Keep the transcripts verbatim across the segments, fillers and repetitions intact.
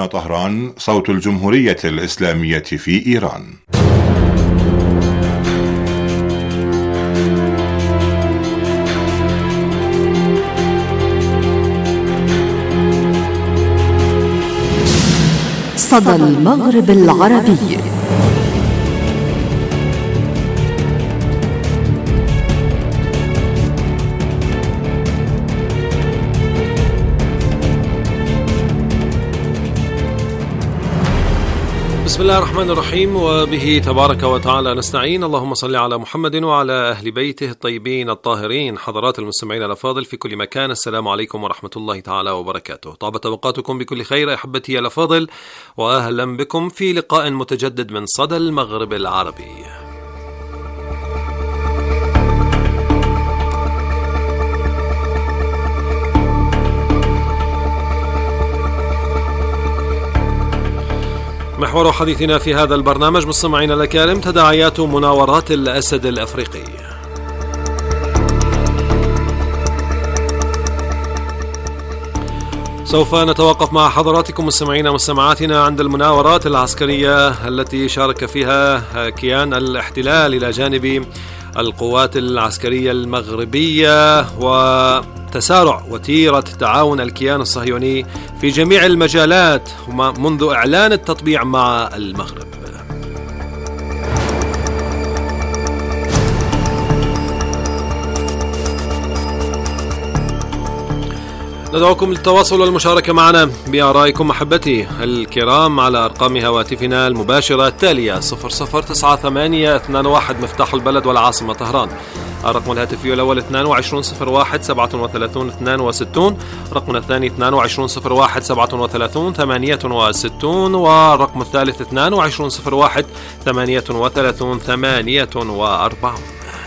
هنا طهران، صوت الجمهورية الإسلامية في إيران. صدى المغرب العربي. بسم الله الرحمن الرحيم، وبه تبارك وتعالى نستعين. اللهم صل على محمد وعلى أهل بيته الطيبين الطاهرين. حضرات المستمعين الأفاضل في كل مكان، السلام عليكم ورحمة الله تعالى وبركاته. طابت أوقاتكم بكل خير أحبتي الأفاضل، وأهلا بكم في لقاء متجدد من صدى المغرب العربي. محور حديثنا في هذا البرنامج مستمعينا الأكارم تداعيات مناورات الأسد الأفريقي. سوف نتوقف مع حضراتكم مستمعينا ومستمعاتنا عند المناورات العسكرية التي شارك فيها كيان الاحتلال إلى جانب القوات العسكرية المغربية، وتسارع وتيرة تعاون الكيان الصهيوني في جميع المجالات منذ إعلان التطبيع مع المغرب. ندعوكم للتواصل والمشاركة معنا بآرائكم محبتي الكرام على أرقام هواتفنا المباشرة التالية: صفر صفر تسعة ثمانية اثنان واحد مفتاح البلد والعاصمة طهران، الرقم الهاتفي الأول اثنان وعشرين صفر واحد سبعة وثلاثين اثنان وستين، رقمنا الثاني اثنان وعشرين صفر واحد سبعة وثلاثين ثمانية وستين، والرقم الثالث اثنان وعشرين صفر واحد ثمانية وثلاثين ثمانية وأربعين.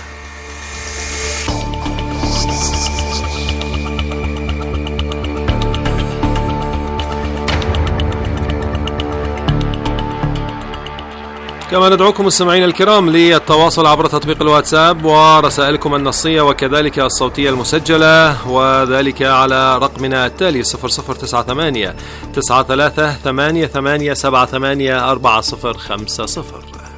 كما ندعوكم مستمعين الكرام للتواصل عبر تطبيق الواتساب ورسائلكم النصية وكذلك الصوتية المسجلة، وذلك على رقمنا التالي صفر صفر تسعة ثمانية تسعة ثلاثة ثمانية ثمانية سبعة ثمانية أربعة صفر خمسة صفر.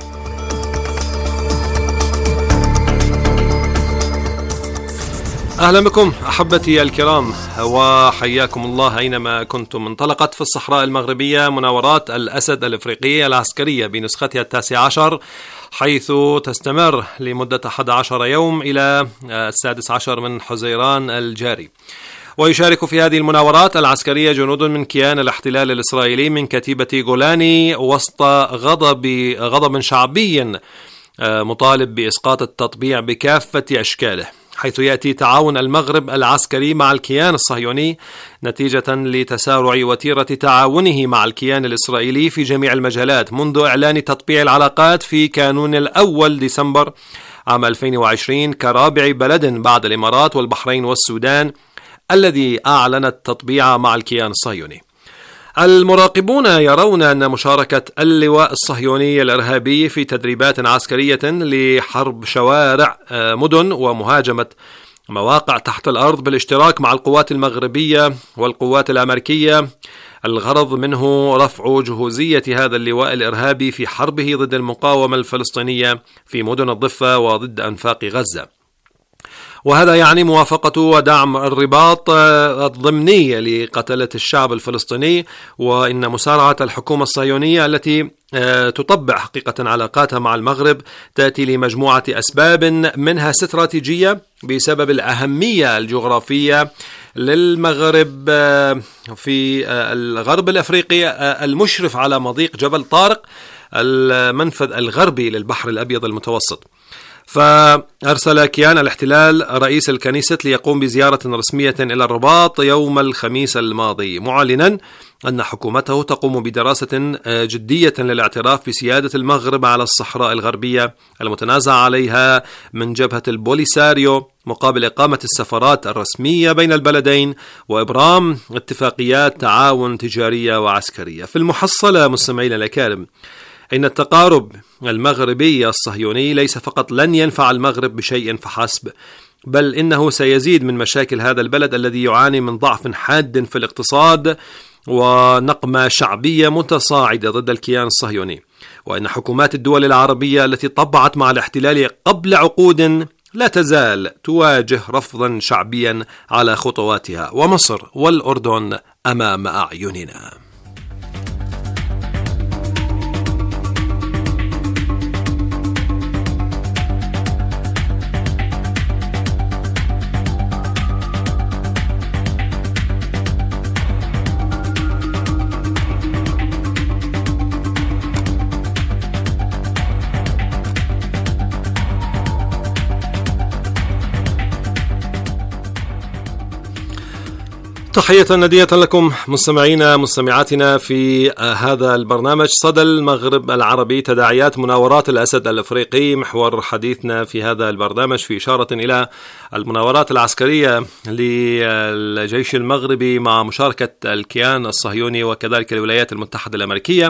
أهلا بكم أحبتي الكرام وحياكم الله أينما كنتم. انطلقت في الصحراء المغربية مناورات الأسد الإفريقية العسكرية بنسختها التاسع عشر، حيث تستمر لمدة أحد عشر يوم إلى السادس عشر من حزيران الجاري. ويشارك في هذه المناورات العسكرية جنود من كيان الاحتلال الإسرائيلي من كتيبة جولاني وسط غضب غضب شعبي مطالب بإسقاط التطبيع بكافة أشكاله، حيث يأتي تعاون المغرب العسكري مع الكيان الصهيوني نتيجة لتسارع وتيرة تعاونه مع الكيان الإسرائيلي في جميع المجالات منذ إعلان تطبيع العلاقات في كانون الأول ديسمبر عام ألفين وعشرين كرابع بلد بعد الإمارات والبحرين والسودان الذي أعلن التطبيع مع الكيان الصهيوني. المراقبون يرون أن مشاركة اللواء الصهيوني الإرهابي في تدريبات عسكرية لحرب شوارع مدن ومهاجمة مواقع تحت الأرض بالاشتراك مع القوات المغربية والقوات الأمريكية، الغرض منه رفع جهوزية هذا اللواء الإرهابي في حربه ضد المقاومة الفلسطينية في مدن الضفة وضد أنفاق غزة. وهذا يعني موافقة ودعم الرباط الضمني لقتلة الشعب الفلسطيني، وإن مسارعة الحكومة الصهيونية التي تطبع حقيقة علاقاتها مع المغرب تأتي لمجموعة أسباب، منها استراتيجية بسبب الأهمية الجغرافية للمغرب في الغرب الأفريقي المشرف على مضيق جبل طارق المنفذ الغربي للبحر الأبيض المتوسط. فأرسل كيان الاحتلال رئيس الكنيسة ليقوم بزيارة رسمية إلى الرباط يوم الخميس الماضي، معلنا أن حكومته تقوم بدراسة جدية للاعتراف بسيادة المغرب على الصحراء الغربية المتنازع عليها من جبهة البوليساريو مقابل إقامة السفارات الرسمية بين البلدين وإبرام اتفاقيات تعاون تجارية وعسكرية. في المحصلة مستمعينا الأكارم، إن التقارب المغربي الصهيوني ليس فقط لن ينفع المغرب بشيء فحسب، بل إنه سيزيد من مشاكل هذا البلد الذي يعاني من ضعف حاد في الاقتصاد ونقمة شعبية متصاعدة ضد الكيان الصهيوني، وأن حكومات الدول العربية التي طبعت مع الاحتلال قبل عقود لا تزال تواجه رفضا شعبيا على خطواتها، ومصر والأردن أمام أعيننا. تحية ندية لكم مستمعينا مستمعاتنا في هذا البرنامج صدى المغرب العربي، تداعيات مناورات الأسد الأفريقي. محور حديثنا في هذا البرنامج في إشارة إلى المناورات العسكرية للجيش المغربي مع مشاركة الكيان الصهيوني وكذلك الولايات المتحدة الأمريكية.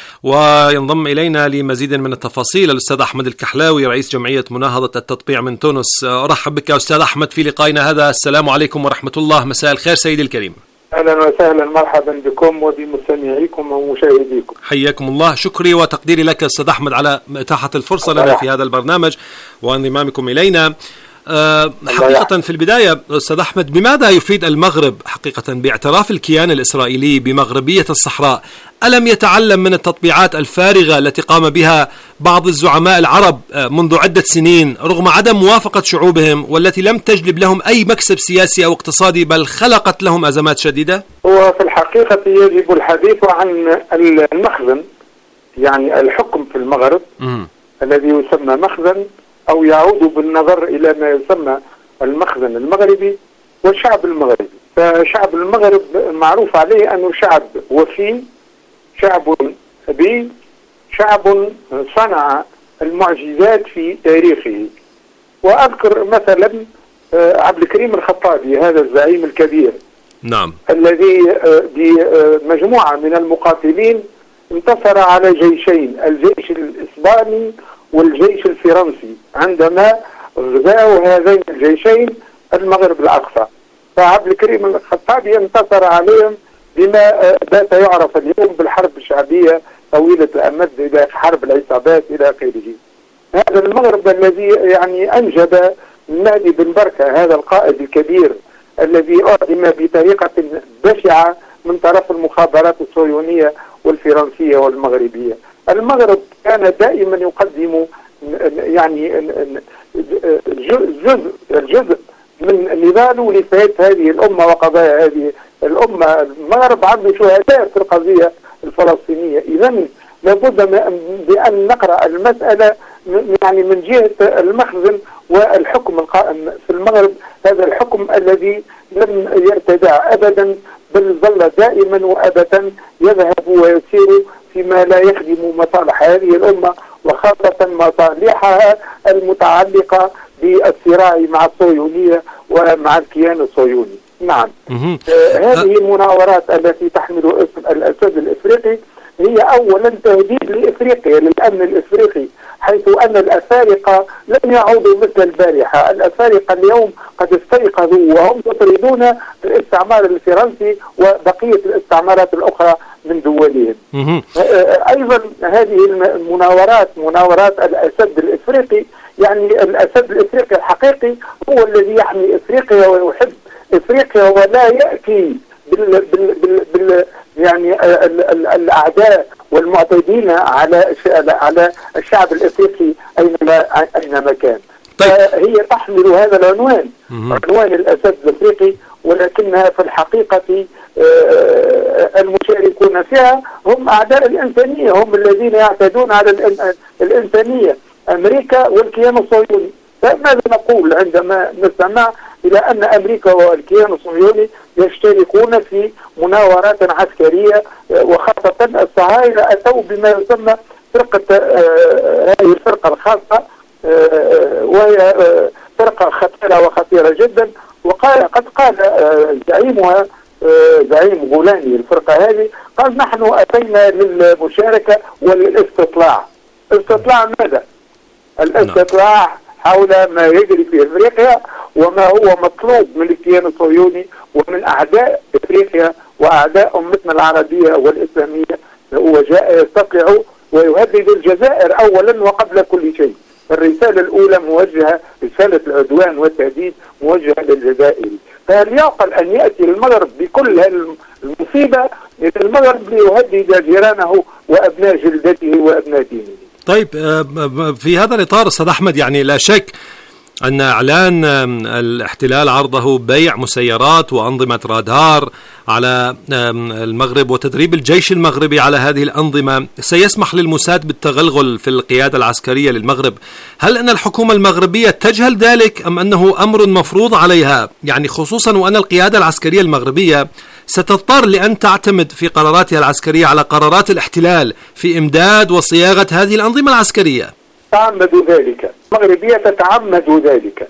وينضم إلينا لمزيد من التفاصيل الأستاذ أحمد الكحلاوي رئيس جمعية مناهضة التطبيع من تونس. أرحب بك أستاذ أحمد في لقائنا هذا. السلام عليكم ورحمة الله. مساء الخير سيدي الكريم. أهلا وسهلا، مرحبا بكم وبمستمعيكم ومشاهديكم. حياكم الله. شكري وتقديري لك أستاذ أحمد على إتاحة الفرصة لنا في هذا البرنامج وانضمامكم إلينا. أه حقيقة في البداية أستاذ أحمد، بماذا يفيد المغرب حقيقة باعتراف الكيان الإسرائيلي بمغربية الصحراء؟ ألم يتعلم من التطبيعات الفارغة التي قام بها بعض الزعماء العرب منذ عدة سنين رغم عدم موافقة شعوبهم، والتي لم تجلب لهم أي مكسب سياسي أو اقتصادي بل خلقت لهم أزمات شديدة؟ هو في الحقيقة يجب الحديث عن المخزن، يعني الحكم في المغرب م. الذي يسمى مخزن أو يعود بالنظر إلى ما يسمى المخزن المغربي والشعب المغربي. فشعب المغرب معروف عليه أنه شعب وفي، شعب أبي، شعب صنع المعجزات في تاريخه. وأذكر مثلا عبد الكريم الخطابي، هذا الزعيم الكبير، نعم، الذي بمجموعة من المقاتلين انتصر على جيشين، الجيش الإسباني والجيش الفرنسي، عندما غزاوا هذين الجيشين المغرب الأقصى. فعبد الكريم الخطابي انتصر عليهم بما بات يعرف اليوم بالحرب الشعبية طويلة الأمد، إلى حرب العصابات إلى آخره. هذا المغرب الذي يعني أنجب مهدي بن بركة، هذا القائد الكبير الذي أعدم بطريقة بشعة من طرف المخابرات الصهيونية والفرنسية والمغربية. المغرب كان دائما يقدم يعني جزء الجزء من نضاله لفئات هذه الأمة وقضايا هذه الأمة. المغرب عنده شهداء في القضية الفلسطينية. إذا لابد بأن نقرأ المسألة يعني من جهة المخزن والحكم القائم في المغرب، هذا الحكم الذي لم يرتدع أبدا بل ظل دائما وأبدا يذهب ويسير فيما لا يخدم مصالح هذه الأمة، وخاصة مصالحها المتعلقة بالصراع مع الصهيونية ومع الكيان الصهيوني. نعم. آه هذه المناورات التي تحمل اسم الأسد الإفريقي هي أولا تهديد لإفريقيا، للأمن الإفريقي، حيث أن الأفارقة لم يعودوا مثل البارحة. الأفارقة اليوم قد استيقظوا وهم يطردون الاستعمار الفرنسي وبقية الاستعمارات الأخرى من دولهم. أيضا هذه المناورات، مناورات الأسد الإفريقي، يعني الأسد الإفريقي الحقيقي هو الذي يحمي إفريقيا ويحب إفريقيا ولا يأتي بال بال بال بال يعني ال ال الأعداء والمعتدين على على الشعب الإفريقي أينما أينما كان. طيب. هي تحمل هذا العنوان، عنوان الأسد الإفريقي، ولكنها في الحقيقة المشاركون فيها هم أعداء الإنسانية، هم الذين يعتدون على الإنسانية، أمريكا والكيان الصهيوني. فماذا نقول عندما نستمع إلى أن أمريكا والكيان الصهيوني يشتركون في مناورات عسكرية، وخاصة الصهاينة أتوا بما يسمى فرقة هذه الفرقة الخاصة، وهي فرقة خطيرة وخطيرة جدا. وقال قد قال زعيمها زعيم غولاني الفرقة هذه، قال نحن أتينا للمشاركة وللاستطلاع. استطلاع ماذا؟ الاستطلاع حول ما يجري في افريقيا وما هو مطلوب من الكيان الصهيوني ومن أعداء إفريقيا وأعداء أمتنا العربية والإسلامية، هو جاء يستطيع ويهدد الجزائر أولا وقبل كل شيء. الرسالة الأولى موجهة، رسالة العدوان والتهديد موجهة للجزائر. فهل يعقل أن يأتي المغرب بكل المصيبة إلى المغرب ليهدد جيرانه وأبناء جلدته وأبناء دينه؟ طيب، في هذا الإطار أستاذ أحمد، يعني لا شك أن إعلان الاحتلال عرضه بيع مسيرات وأنظمة رادار على المغرب وتدريب الجيش المغربي على هذه الأنظمة سيسمح للموساد بالتغلغل في القيادة العسكرية للمغرب. هل أن الحكومة المغربية تجهل ذلك أم أنه أمر مفروض عليها؟ يعني خصوصا وأن القيادة العسكرية المغربية ستضطر لأن تعتمد في قراراتها العسكرية على قرارات الاحتلال في إمداد وصياغة هذه الأنظمة العسكرية. تعمد ذلك، المغربية تتعمد ذلك،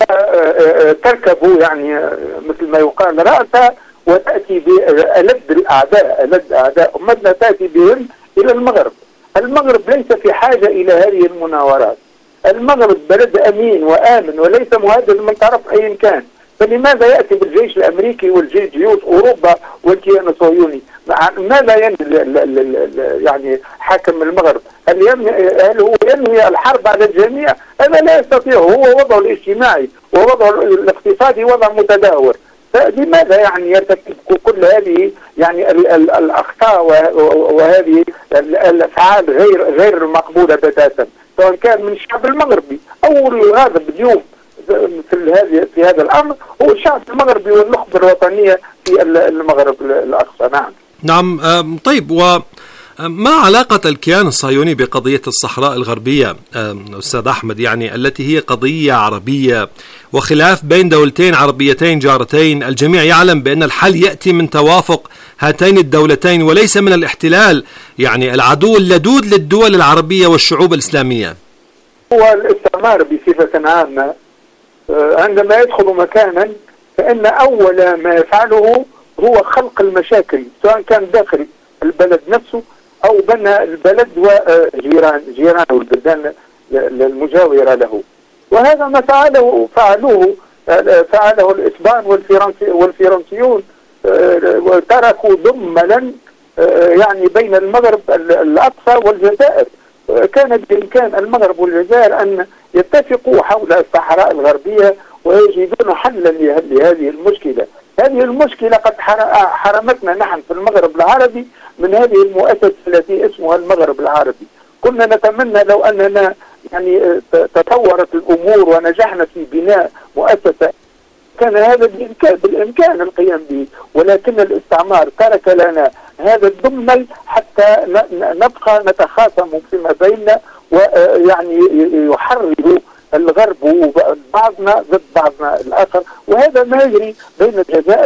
تركب يعني مثل ما يقال رأسها وتأتي بألد الأعداء، ألد أعداء أمتنا تأتي بهم إلى المغرب. المغرب ليس في حاجة إلى هذه المناورات. المغرب بلد أمين وآمن وليس مهدد من طرف أي كان، فلماذا يأتي بالجيش الأمريكي والجيش جيوش أوروبا والكيان الصهيوني؟ ماذا ينهي يعني حاكم المغرب؟ هل, هل هو ينهي الحرب على الجميع؟ هذا لا يستطيع. هو وضعه الاجتماعي ووضعه الاقتصادي وضع متدهور، فلماذا يعني يرتكب كل هذه يعني الأخطاء وهذه الأفعال غير غير مقبولة بتاتا، سواء كان من الشعب المغربي أو الغاضب اليوم في هذه في هذا الأمر هو الشعب المغربي والنخبة الوطنية في المغرب الأقصى. نعم. نعم. طيب، وما علاقة الكيان الصهيوني بقضية الصحراء الغربية أستاذ أحمد، يعني التي هي قضية عربية وخلاف بين دولتين عربيتين جارتين؟ الجميع يعلم بأن الحل يأتي من توافق هاتين الدولتين وليس من الاحتلال، يعني العدو اللدود للدول العربية والشعوب الإسلامية. هو الاستعمار بصفة عامة عندما يدخل مكانا فإن أول ما يفعله هو خلق المشاكل، سواء كان داخل البلد نفسه أو بنى البلد وجيران جيرانه البلدان المجاورة له. وهذا ما فعله فعلوه فعله الإسبان والفرنسي والفرنسيون، وتركوا ضملا يعني بين المغرب الأقصى والجزائر. كان بإمكان المغرب والجزائر أن يتفقوا حول الصحراء الغربية ويجدون حلا لهذه المشكلة. هذه المشكلة قد حرمتنا نحن في المغرب العربي من هذه المؤسسة التي اسمها المغرب العربي. كنا نتمنى لو أننا يعني تطورت الأمور ونجحنا في بناء مؤسسة كان هذا بالإمكان, بالإمكان القيام به، ولكن الاستعمار ترك لنا هذا الضمن حتى نبقى نتخاصم فيما بيننا، ويعني يحرر الغرب بعضنا ضد بعضنا الآخر. وهذا ما يجري بين الجزائر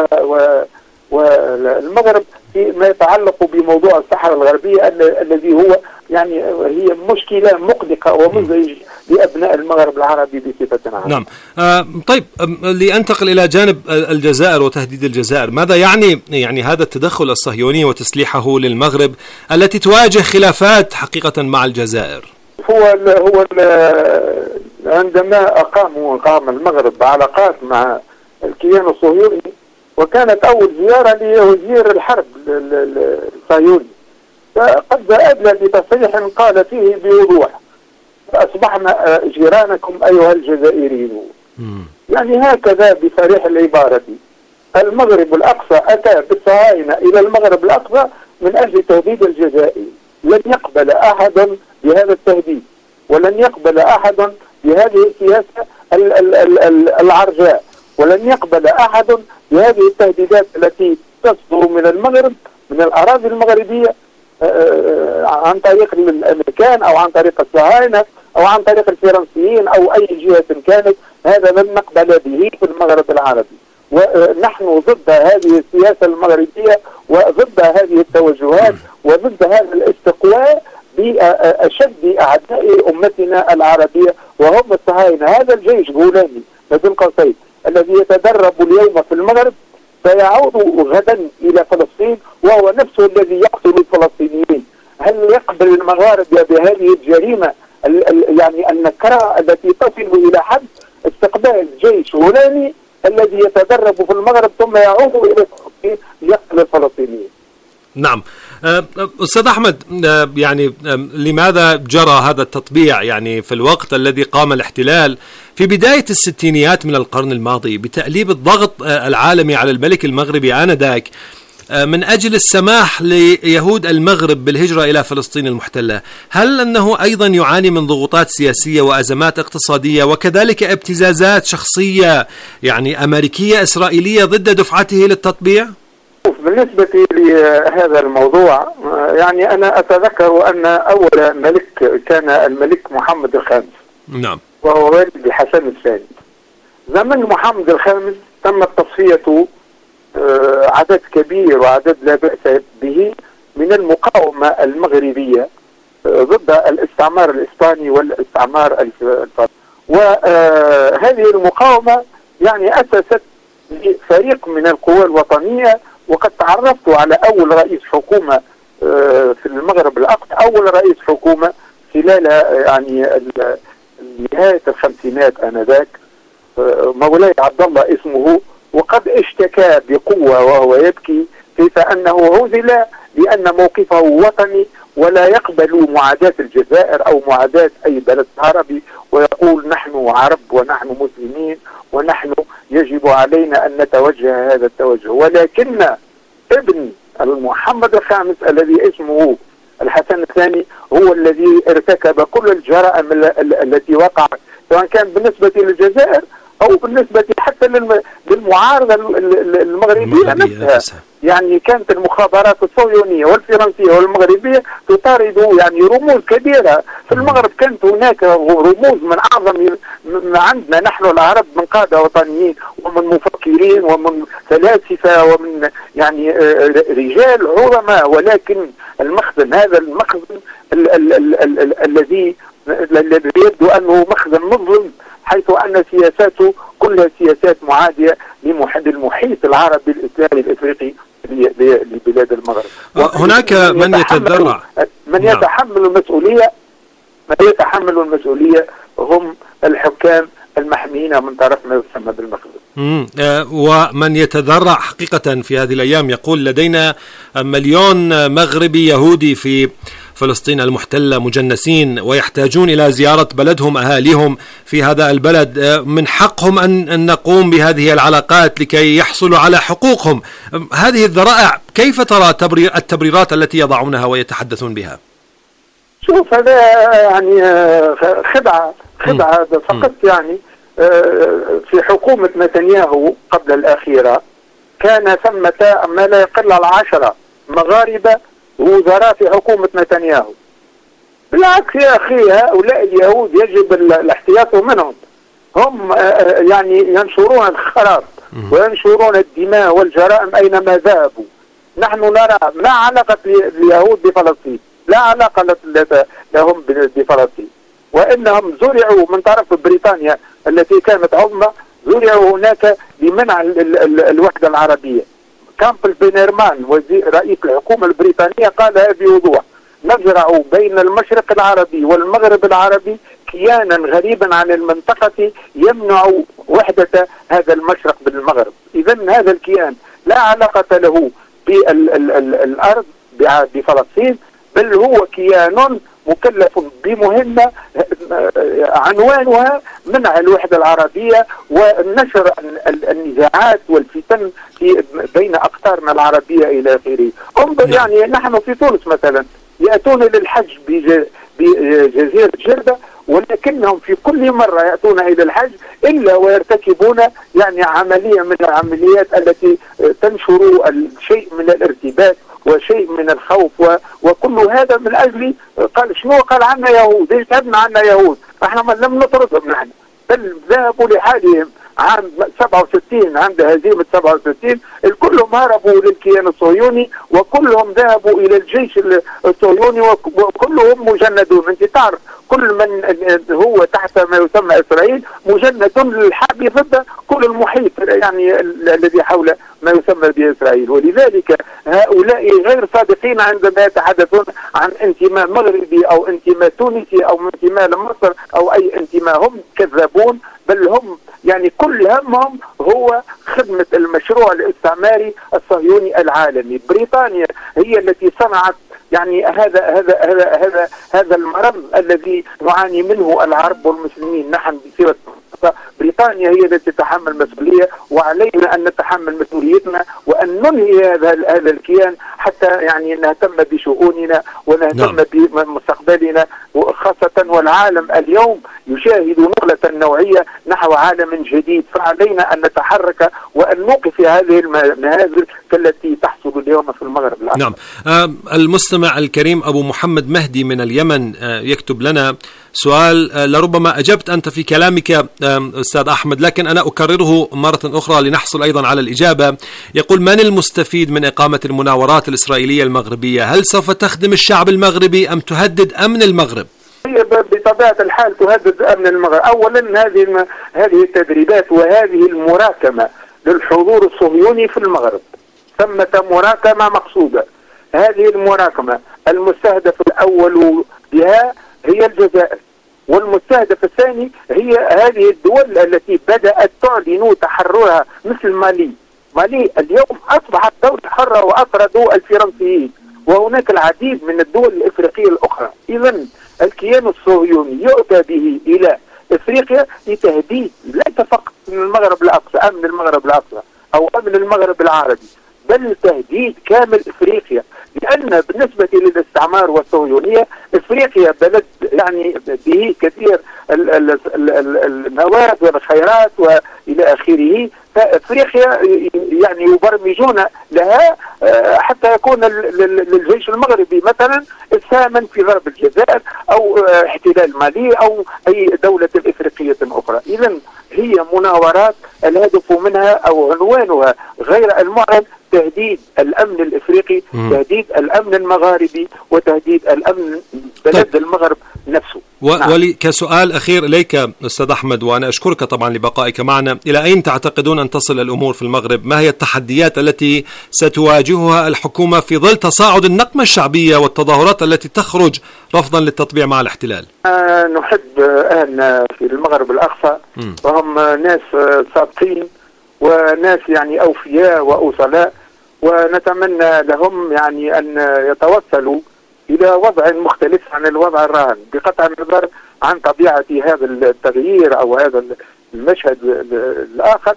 والمغرب فيما يتعلق بموضوع الصحراء الغربية الذي هو يعني هي مشكلة مقلقة ومزعجة لأبناء المغرب العربي بصفة عامة. نعم. آه طيب، لأنتقل إلى جانب الجزائر وتهديد الجزائر، ماذا يعني يعني هذا التدخل الصهيوني وتسليحه للمغرب التي تواجه خلافات حقيقة مع الجزائر؟ هو ال هو ال عندما أقاموا أقام المغرب علاقات مع الكيان الصهيوني، وكانت أول زيارة لوزير الحرب الصهيوني، فقد أدلى بتصريح قال فيه بوضوح: أصبحنا جيرانكم أيها الجزائريون. يعني هكذا بصريح العبارة المغرب الأقصى أتى بالصهاينة إلى المغرب الأقصى من أجل تهديد الجزائر. لن يقبل أحد بهذا التهديد، ولن يقبل أحد بهذه السياسة العرجاء، ولن يقبل أحد بهذه التهديدات التي تصدر من المغرب من الأراضي المغربية عن طريق الأمريكان أو عن طريق الصهاينة أو عن طريق الفرنسيين أو أي جهة كانت. هذا لن نقبل به في المغرب العربي، ونحن ضد هذه السياسة المغربية وضد هذه التوجهات وضد هذا الاستقواء بأشد أعداء أمتنا العربية وهم الصهاينة. هذا الجيش غولاني بدون قوسين الذي يتدرب اليوم في المغرب سيعود غدا إلى فلسطين وهو نفسه الذي يقتل الفلسطينيين. هل يقبل المغاربة بهذه الجريمة يعني النكراء التي تصل إلى حد استقبال جيش هولندي الذي يتدرب في المغرب ثم يعود إلى فلسطين يقتل الفلسطينيين. نعم. أستاذ أحمد، يعني لماذا جرى هذا التطبيع يعني في الوقت الذي قام الاحتلال في بداية الستينيات من القرن الماضي بتأليب الضغط العالمي على الملك المغربي آنذاك من أجل السماح ليهود المغرب بالهجرة إلى فلسطين المحتلة؟ هل أنه أيضا يعاني من ضغوطات سياسية وأزمات اقتصادية وكذلك ابتزازات شخصية يعني أمريكية إسرائيلية ضد دفعته للتطبيع؟ بالنسبة لهذا الموضوع يعني أنا أتذكر أن أول ملك كان الملك محمد الخامس. نعم. وهو والد حسن الثاني. زمن محمد الخامس تمت تصفية عدد كبير وعدد لا بأس به من المقاومة المغربية ضد الاستعمار الإسباني والاستعمار الفرنسي. وهذه المقاومة يعني أسست فريق من القوى الوطنية، وقد تعرفت على أول رئيس حكومة في المغرب الأقصى، أول رئيس حكومة خلال يعني نهاية الخمسينات آنذاك، مولاي عبد الله اسمه، وقد اشتكى بقوة وهو يبكي كيف أنه عزل لأن موقفه وطني ولا يقبل معاداة الجزائر أو معاداة أي بلد عربي، ويقول نحن عرب ونحن مسلمين ونحن يجب علينا أن نتوجه هذا التوجه. ولكن ابن محمد الخامس الذي اسمه الحسن الثاني هو الذي ارتكب كل الجرائم التي وقعت، سواء كان بالنسبة للجزائر أو بالنسبة حتى للمعارضة المغربية نفسها. يعني كانت المخابرات الصهيونية والفرنسية والمغربية تطارد يعني رموز كبيرة في المغرب. كانت هناك رموز من أعظم ما عندنا نحن العرب من قادة وطنيين ومن مفكرين ومن فلاسفة ومن يعني رجال عظماء، ولكن المخزن هذا المخزن الذي يبدو أنه مخزن مظلم، حيث أن سياساته كلها سياسات معادية للمحيط العربي الإسلامي الإفريقي لبلاد المغرب. هناك من يتذرع من يتحمل المسؤولية من يتحمل المسؤولية هم الحكام المحميين من طرف ما يسمى بالمخزن. ومن يتذرع حقيقة في هذه الأيام يقول لدينا مليون مغربي يهودي في فلسطين المحتلة مجنسين ويحتاجون إلى زيارة بلدهم أهاليهم في هذا البلد، من حقهم أن نقوم بهذه العلاقات لكي يحصلوا على حقوقهم. هذه الذرائع كيف ترى التبريرات التي يضعونها ويتحدثون بها؟ شوف هذا يعني خدعة خدعة فقط. يعني في حكومة نتنياهو قبل الأخيرة كان ثمة ما لا يقل على عشرة مغاربة وزراء في حكومة نتنياهو. بالعكس يا أخي، هؤلاء اليهود يجب الاحتياط منهم. هم يعني ينشرون الخراب وينشرون الدماء والجرائم أينما ذهبوا. نحن نرى ما علاقة اليهود بفلسطين، لا علاقة لهم بفلسطين، وإنهم زرعوا من طرف بريطانيا التي كانت عظمى، زرعوا هناك لمنع الوحدة العربية. كامبل بينيرمان وزير رئيس الحكومة البريطانية قال بوضوح: نزرع بين المشرق العربي والمغرب العربي كيانا غريبا عن المنطقة يمنع وحدة هذا المشرق بالمغرب. إذا هذا الكيان لا علاقة له بالأرض بفلسطين، بل هو كيان مكلف بمهمة عنوانها منع الوحدة العربية ونشر النزاعات والفتن في بين أقطارنا العربية إلى آخره. انظر يعني نحن في تونس مثلا يأتون للحج بجزيرة جردة، ولكنهم في كل مرة يأتون إلى الحج إلا ويرتكبون يعني عملية من العمليات التي تنشر شيء من الارتباك وشيء من الخوف، وكل هذا من أجل قال شنو قال عنا يهود، ايش ذهبنا عنا يهود، احنا لم نطردهم نحن، بل ذهبوا لحالهم. عام سبعة وستين عند هزيمة سبعة وستين الكلهم هربوا للكيان الصهيوني وكلهم ذهبوا إلى الجيش الصهيوني وكلهم مجندون. انت تعرف كل من هو تحت ما يسمى إسرائيل مجند للحرب ضد كل المحيط يعني الذي حول ما يسمى بإسرائيل. ولذلك هؤلاء غير صادقين عندما يتحدثون عن انتماء مغربي أو انتماء تونسي أو انتماء لمصر أو أي انتماء، هم كذابون، بل هم يعني كل همهم هو خدمة المشروع الاستعماري الصهيوني العالمي. بريطانيا هي التي صنعت يعني هذا هذا هذا هذا هذا المرض الذي نعاني منه العرب والمسلمين نحن بصيغة بريطانيا هي التي تتحمل مسؤولية، وعلينا أن نتحمل مسؤوليتنا وأن ننهي هذا هذا الكيان حتى يعني نهتم بشؤوننا ونهتم نعم. بمستقبلنا، وخاصة والعالم اليوم يشاهد نقلة نوعية نحو عالم جديد، فعلينا أن نتحرك وأن نوقف هذه المهازل التي تحصل اليوم في المغرب العربي. نعم. آه المستمع الكريم أبو محمد مهدي من اليمن آه يكتب لنا سؤال آه لربما أجبت أنت في كلامك آه أستاذ أحمد، لكن أنا أكرره مرة أخرى لنحصل أيضا على الإجابة. يقول: من المستفيد من إقامة المناورات الإسرائيلية المغربية؟ هل سوف تخدم الشعب المغربي أم تهدد أمن المغرب؟ هي بطبيعة الحال تهدد أمن المغرب. أولا هذه هذه التدريبات وهذه المراكمة للحضور الصهيوني في المغرب، ثمة مراكمة مقصودة. هذه المراكمة المستهدف الأول بها هي الجزائر، والمستهدف الثاني هي هذه الدول التي بدأت تعلن تحررها مثل مالي. مالي اليوم أصبحت دولة حرة وأطردوا الفرنسيين، وهناك العديد من الدول الإفريقية الأخرى. إذن الكيان الصهيوني يؤتى به إلى إفريقيا لتهديد ليس فقط من المغرب الأقصى، أمن المغرب الأقصى أو أمن المغرب العربي، بل تهديد كامل إفريقيا. لأن بالنسبة للاستعمار والصهيونية إفريقيا بلد يعني به كثير المواد والخيرات وإلى آخره، فإفريقيا يعني يبرمجون لها حتى يكون للجيش المغربي مثلا الثامن في ضرب الجزائر أو احتلال مالي أو أي دولة إفريقية أخرى. إذن هي مناورات الهدف منها أو عنوانها غير المعلن تهديد الأمن الإفريقي، مم. تهديد الأمن المغاربي، وتهديد الأمن بلد طيب. المغرب نفسه. و... نعم. ولي كسؤال أخير إليك أستاذ أحمد، وأنا أشكرك طبعا لبقائك معنا، إلى أين تعتقدون أن تصل الأمور في المغرب؟ ما هي التحديات التي ستواجهها الحكومة في ظل تصاعد النقمة الشعبية والتظاهرات التي تخرج رفضا للتطبيع مع الاحتلال؟ آه نحب أهلنا في المغرب الأقصى، م. وهم ناس صادقين وناس يعني أوفياء وأوصلاء، ونتمنى لهم يعني أن يتوصلوا إلى وضع مختلف عن الوضع الراهن، بقطع النظر عن طبيعة هذا التغيير أو هذا المشهد الآخر.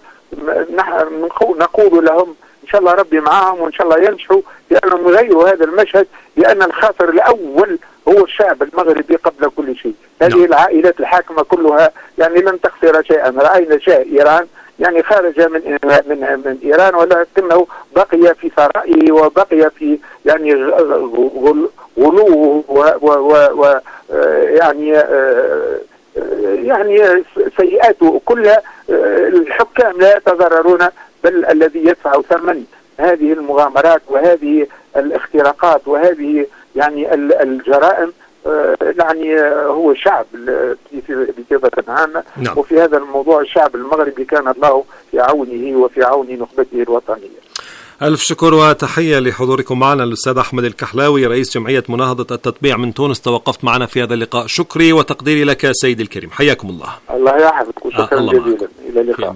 نقول لهم إن شاء الله ربي معهم، وإن شاء الله ينجحوا لأنهم يغيروا هذا المشهد، لأن الخاسر الأول هو الشعب المغربي قبل كل شيء. هذه العائلات الحاكمة كلها يعني لن تخسر شيئا. رأينا شاه إيران يعني خرج من من من إيران، ولكنه بقي في ثرائه وبقي في يعني غلوه و يعني يعني سيئاته كلها. الحكام لا يتضررون، بل الذي يدفع ثمن هذه المغامرات وهذه الاختراقات وهذه يعني الجرائم يعني هو الشعب بصفة عامة. نعم. وفي هذا الموضوع الشعب المغربي كان الله في عونه وفي عون نخبته الوطنية. ألف شكر وتحية لحضوركم معنا الأستاذ أحمد الكحلاوي رئيس جمعية مناهضة التطبيع من تونس. توقفت معنا في هذا اللقاء. شكري وتقديري لك سيدي الكريم، حياكم الله. الله يحفظك وشكرا آه جزيلا. إلى اللقاء.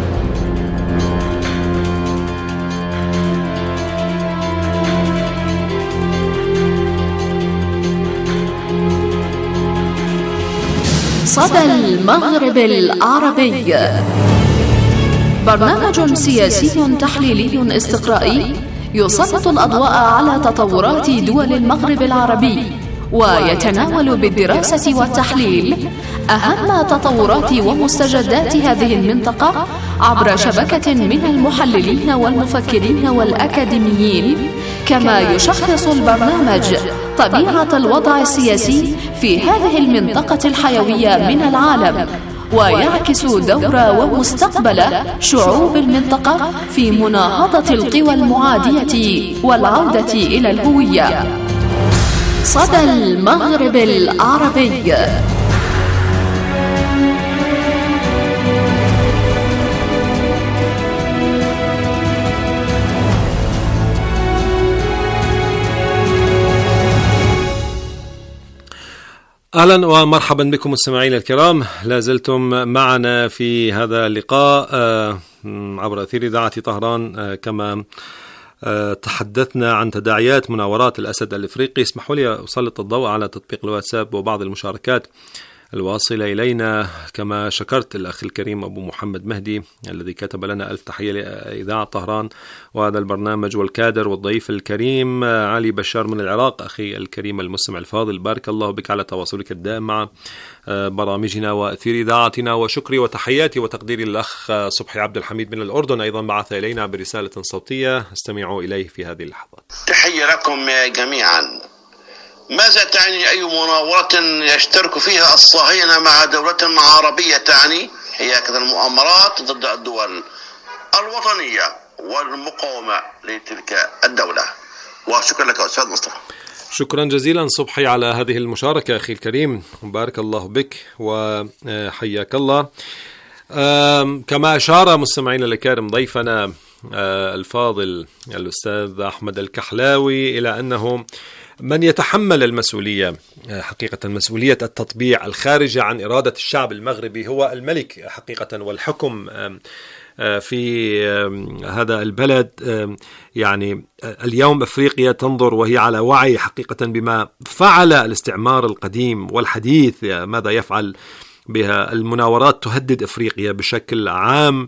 صدى المغرب العربي، برنامج سياسي تحليلي استقرائي يسلط الأضواء على تطورات دول المغرب العربي، ويتناول بالدراسة والتحليل أهم تطورات ومستجدات هذه المنطقة عبر شبكة من المحللين والمفكرين والأكاديميين. كما يشخص البرنامج طبيعة الوضع السياسي في هذه المنطقة الحيوية من العالم، ويعكس دور ومستقبل شعوب المنطقة في مناهضة القوى المعادية والعودة إلى الهوية. صدى المغرب العربي. أهلا ومرحبا بكم مستمعينا الكرام، لازلتم معنا في هذا اللقاء عبر أثير إذاعة طهران. كما تحدثنا عن تداعيات مناورات الأسد الإفريقي، اسمحوا لي أسلط الضوء على تطبيق الواتساب وبعض المشاركات الواصلة إلينا. كما شكرت الأخ الكريم أبو محمد مهدي الذي كتب لنا ألف تحية لإذاعة طهران وهذا البرنامج والكادر، والضيف الكريم علي بشار من العراق، أخي الكريم المستمع الفاضل، بارك الله بك على تواصلك الدائم مع برامجنا وأثير إذاعتنا. وشكري وتحياتي وتقديري للأخ صبحي عبد الحميد من الأردن، أيضا بعث إلينا برسالة صوتية استمعوا إليه في هذه اللحظات. تحية لكم جميعا. ماذا تعني أي مناورة يشترك فيها الصهاينة مع دولة عربية تعني هي كذا المؤامرات ضد الدول الوطنية والمقاومة لتلك الدولة؟ وشكرا لك أستاذ مصطفى. شكرا جزيلا صبحي على هذه المشاركة أخي الكريم، بارك الله بك وحياك الله. كما أشار مستمعين الكرام ضيفنا الفاضل الأستاذ أحمد الكحلاوي إلى أنه من يتحمل المسؤولية حقيقة مسؤولية التطبيع الخارجة عن إرادة الشعب المغربي هو الملك حقيقة، والحكم في هذا البلد. يعني اليوم أفريقيا تنظر وهي على وعي حقيقة بما فعل الاستعمار القديم والحديث، ماذا يفعل بها. المناورات تهدد أفريقيا بشكل عام،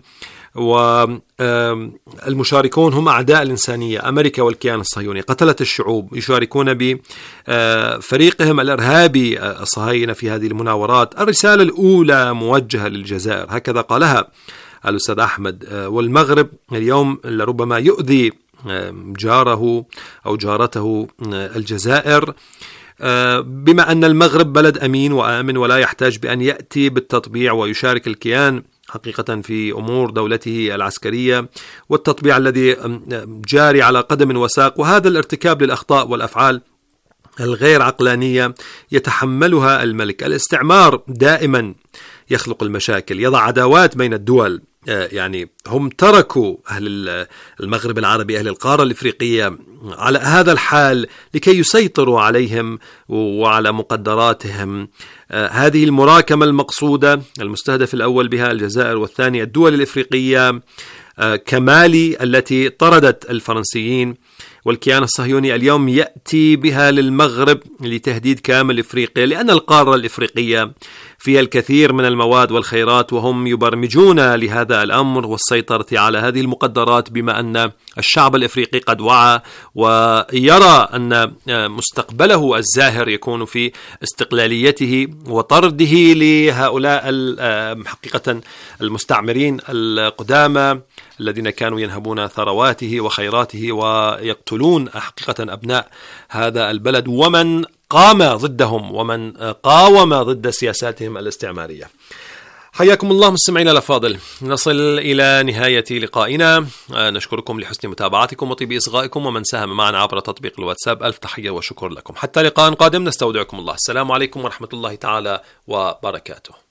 والمشاركون هم أعداء الإنسانية، أمريكا والكيان الصهيوني، قتلة الشعوب، يشاركون بفريقهم الإرهابي الصهاينة في هذه المناورات. الرسالة الأولى موجهة للجزائر، هكذا قالها الأستاذ أحمد، والمغرب اليوم لربما يؤذي جاره أو جارته الجزائر، بما أن المغرب بلد أمين وآمن ولا يحتاج بأن يأتي بالتطبيع ويشارك الكيان حقيقة في أمور دولته العسكرية والتطبيع الذي جاري على قدم وساق. وهذا الارتكاب للأخطاء والأفعال الغير عقلانية يتحملها الملك. الاستعمار دائما يخلق المشاكل، يضع عداوات بين الدول. يعني هم تركوا أهل المغرب العربي، أهل القارة الإفريقية على هذا الحال لكي يسيطروا عليهم وعلى مقدراتهم. هذه المراكمة المقصودة، المستهدف الأول بها الجزائر والثاني الدول الإفريقية كمالي التي طردت الفرنسيين، والكيان الصهيوني اليوم يأتي بها للمغرب لتهديد كامل إفريقيا، لأن القارة الإفريقية فيها الكثير من المواد والخيرات، وهم يبرمجون لهذا الأمر والسيطرة على هذه المقدرات، بما أن الشعب الإفريقي قد وعى ويرى أن مستقبله الزاهر يكون في استقلاليته وطرده لهؤلاء حقيقة المستعمرين القدامى الذين كانوا ينهبون ثرواته وخيراته ويقتلون حقيقة أبناء هذا البلد ومن قام ضدهم ومن قاوم ضد سياساتهم الاستعمارية. حياكم الله مستمعينا الأفاضل، نصل إلى نهاية لقائنا. نشكركم لحسن متابعتكم وطيب إصغائكم، ومن ساهم معنا عبر تطبيق الواتساب ألف تحية وشكر لكم. حتى لقاء قادم نستودعكم الله. السلام عليكم ورحمة الله تعالى وبركاته.